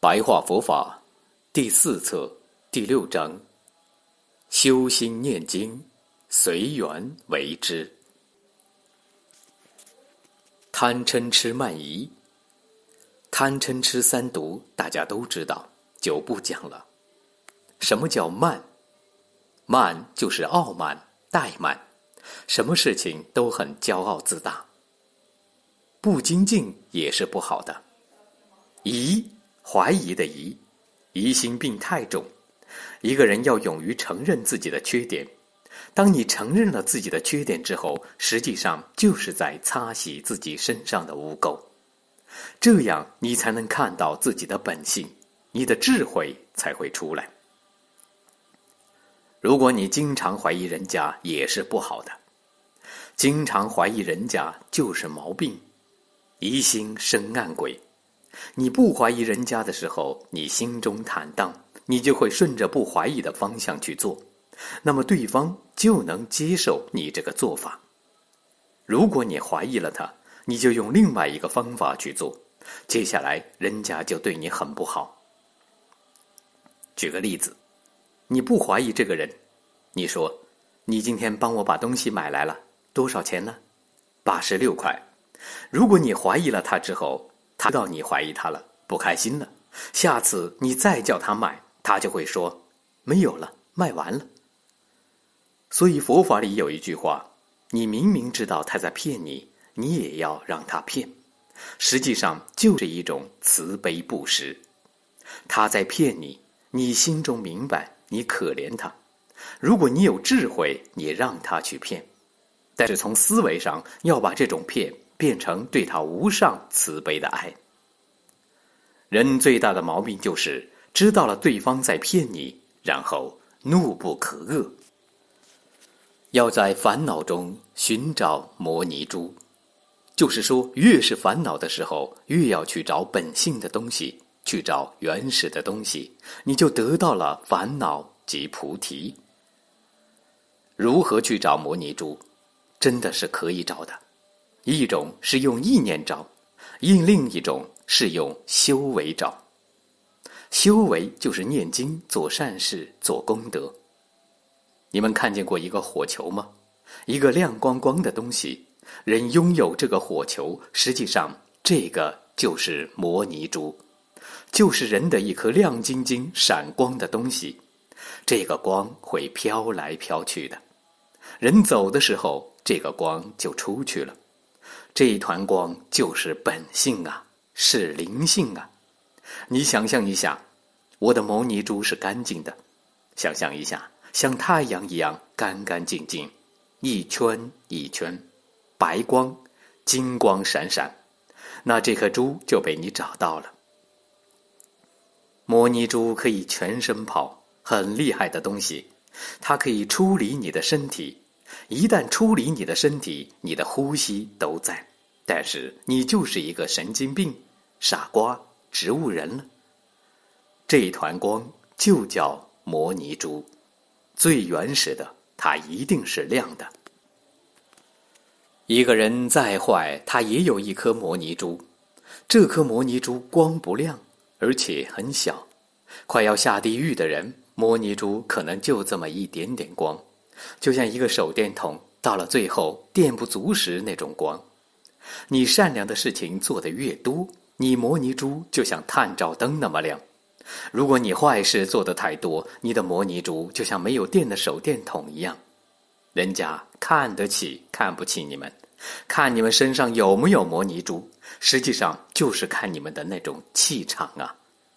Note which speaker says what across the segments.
Speaker 1: 白话佛法第4册第6章：修心念经，随缘为之。贪嗔痴慢疑，贪嗔痴三毒大家都知道，就不讲了。什么叫慢？慢就是傲慢、怠慢，什么事情都很骄傲自大。不精进也是不好的。疑，怀疑的疑，疑心病太重。一个人要勇于承认自己的缺点。当你承认了自己的缺点之后，实际上就是在擦洗自己身上的污垢。这样你才能看到自己的本性，你的智慧才会出来。如果你经常怀疑人家，也是不好的。经常怀疑人家就是毛病，疑心生暗鬼。你不怀疑人家的时候，你心中坦荡，你就会顺着不怀疑的方向去做，那么对方就能接受你这个做法。如果你怀疑了他，你就用另外一个方法去做，接下来人家就对你很不好。举个例子，你不怀疑这个人，你说你今天帮我把东西买来了，多少钱呢？86块。如果你怀疑了他之后，他知道你怀疑他了，不开心了，下次你再叫他买，他就会说没有了，卖完了。所以佛法里有一句话，你明明知道他在骗你，你也要让他骗，实际上就是一种慈悲布施。他在骗你，你心中明白，你可怜他。如果你有智慧，你让他去骗，但是从思维上要把这种骗变成对他无上慈悲的爱。人最大的毛病就是知道了对方在骗你，然后怒不可遏。要在烦恼中寻找摩尼珠，就是说越是烦恼的时候，越要去找本性的东西，去找原始的东西，你就得到了烦恼即菩提。如何去找摩尼珠？真的是可以找的。一种是用意念找，另一种是用修为找。修为就是念经、做善事、做功德。你们看见过一个火球吗？一个亮光光的东西，人拥有这个火球，实际上这个就是摩尼珠，就是人的一颗亮晶晶、闪光的东西。这个光会飘来飘去的，人走的时候，这个光就出去了。这一团光就是本性啊，是灵性啊。你想象一下，我的摩尼珠是干净的，想象一下，像太阳一样干干净净，一圈一圈，白光，金光闪闪，那这颗珠就被你找到了。摩尼珠可以全身跑，很厉害的东西，它可以出离你的身体。一旦出离你的身体，你的呼吸都在，但是你就是一个神经病、傻瓜、植物人了。这一团光就叫摩尼珠，最原始的，它一定是亮的。一个人再坏，他也有一颗摩尼珠，这颗摩尼珠光不亮，而且很小。快要下地狱的人，摩尼珠可能就这么一点点光，就像一个手电筒，到了最后电不足时那种光。你善良的事情做得越多，你摩尼珠就像探照灯那么亮。如果你坏事做得太多，你的摩尼珠就像没有电的手电筒一样。人家看得起看不起你们，看你们身上有没有摩尼珠，实际上就是看你们的那种气场啊。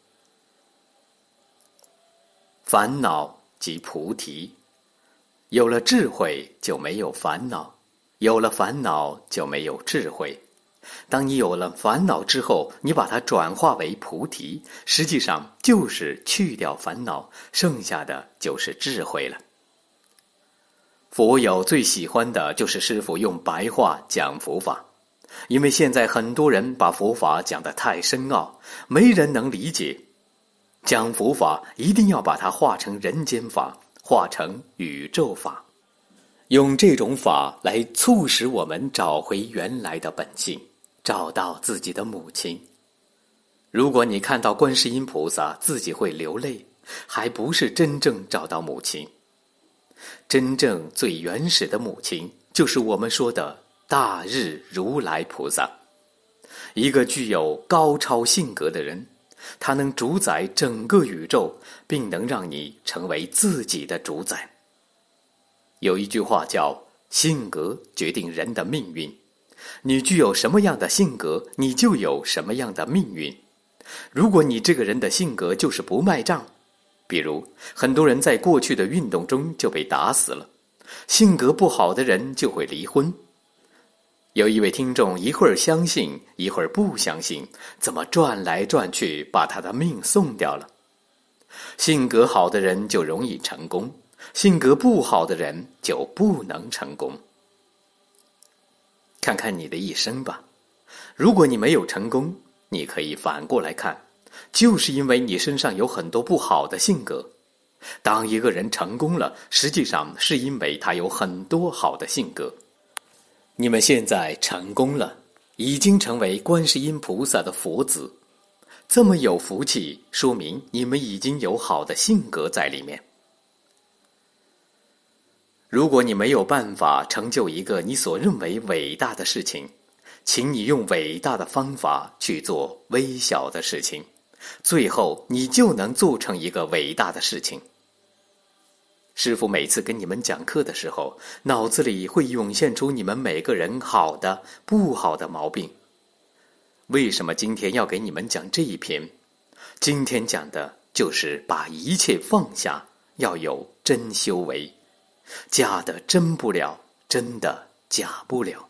Speaker 1: 烦恼即菩提，有了智慧就没有烦恼，有了烦恼就没有智慧。当你有了烦恼之后，你把它转化为菩提，实际上就是去掉烦恼，剩下的就是智慧了。佛友最喜欢的就是师父用白话讲佛法，因为现在很多人把佛法讲得太深奥，没人能理解。讲佛法一定要把它化成人间法，化成宇宙法，用这种法来促使我们找回原来的本性，找到自己的母亲。 如果你看到观世音菩萨自己会流泪，还不是真正找到母亲。真正最原始的母亲，就是我们说的大日如来菩萨。一个具有高超性格的人，他能主宰整个宇宙，并能让你成为自己的主宰。有一句话叫性格决定人的命运，你具有什么样的性格，你就有什么样的命运。如果你这个人的性格就是不卖账，比如很多人在过去的运动中就被打死了，性格不好的人就会离婚。有一位听众一会儿相信一会儿不相信，怎么转来转去把他的命送掉了。性格好的人就容易成功，性格不好的人就不能成功。看看你的一生吧，如果你没有成功，你可以反过来看，就是因为你身上有很多不好的性格。当一个人成功了，实际上是因为他有很多好的性格。你们现在成功了，已经成为观世音菩萨的佛子，这么有福气，说明你们已经有好的性格在里面。如果你没有办法成就一个你所认为伟大的事情，请你用伟大的方法去做微小的事情，最后你就能做成一个伟大的事情。师父每次跟你们讲课的时候，脑子里会涌现出你们每个人好的、不好的毛病。为什么今天要给你们讲这一篇？今天讲的就是把一切放下，要有真修为。假的真不了，真的假不了。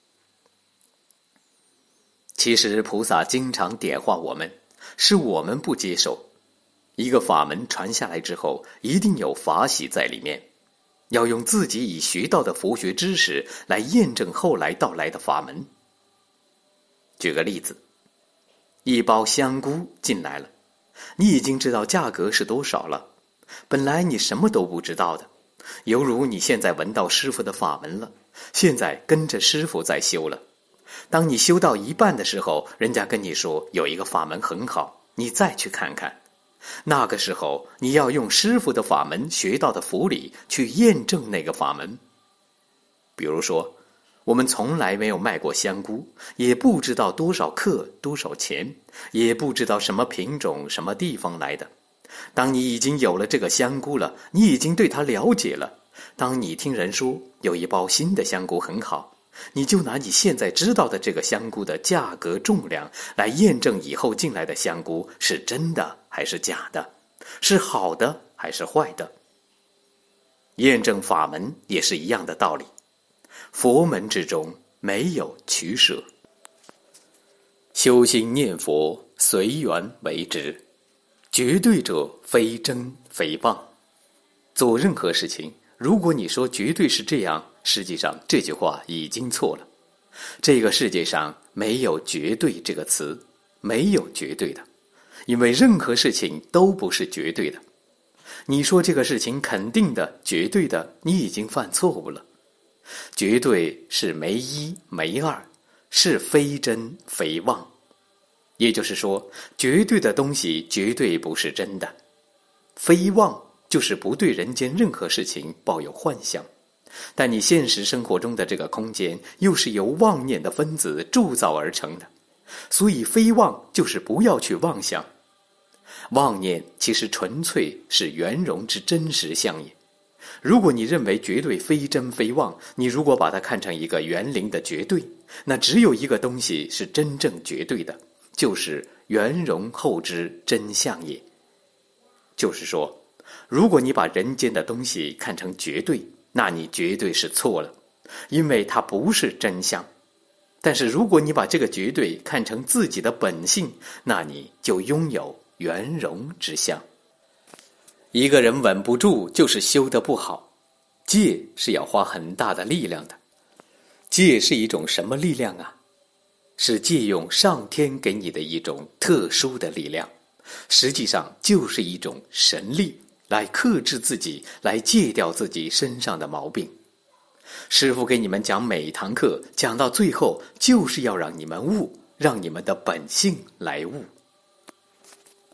Speaker 1: 其实菩萨经常点化我们，是我们不接受。一个法门传下来之后，一定有法喜在里面，要用自己已学到的佛学知识来验证后来到来的法门。举个例子，一包香菇进来了，你已经知道价格是多少了，本来你什么都不知道的，犹如你现在闻到师父的法门了，现在跟着师父在修了。当你修到一半的时候，人家跟你说有一个法门很好，你再去看看。那个时候你要用师父的法门学到的佛理去验证那个法门。比如说，我们从来没有卖过香菇，也不知道多少克多少钱，也不知道什么品种什么地方来的。当你已经有了这个香菇了，你已经对它了解了，当你听人说有一包新的香菇很好，你就拿你现在知道的这个香菇的价格重量来验证以后进来的香菇是真的还是假的，是好的还是坏的。验证法门也是一样的道理，佛门之中没有取舍，修心念佛随缘为之，绝对者非真非妄。做任何事情，如果你说绝对是这样，实际上这句话已经错了。这个世界上没有绝对这个词，没有绝对的，因为任何事情都不是绝对的。你说这个事情肯定的、绝对的，你已经犯错误了。绝对是没一没二，是非真非妄。也就是说，绝对的东西绝对不是真的。非妄就是不对人间任何事情抱有幻想，但你现实生活中的这个空间又是由妄念的分子铸造而成的，所以非妄就是不要去妄想。妄念其实纯粹是圆融之真实相也。如果你认为绝对非真非妄，你如果把它看成一个园林的绝对，那只有一个东西是真正绝对的，就是圆融后之真相也。就是说，如果你把人间的东西看成绝对，那你绝对是错了，因为它不是真相。但是如果你把这个绝对看成自己的本性，那你就拥有圆融之相。一个人稳不住，就是修得不好。戒是要花很大的力量的。戒是一种什么力量啊？是借用上天给你的一种特殊的力量，实际上就是一种神力，来克制自己，来戒掉自己身上的毛病。师父给你们讲每一堂课，讲到最后就是要让你们悟，让你们的本性来悟。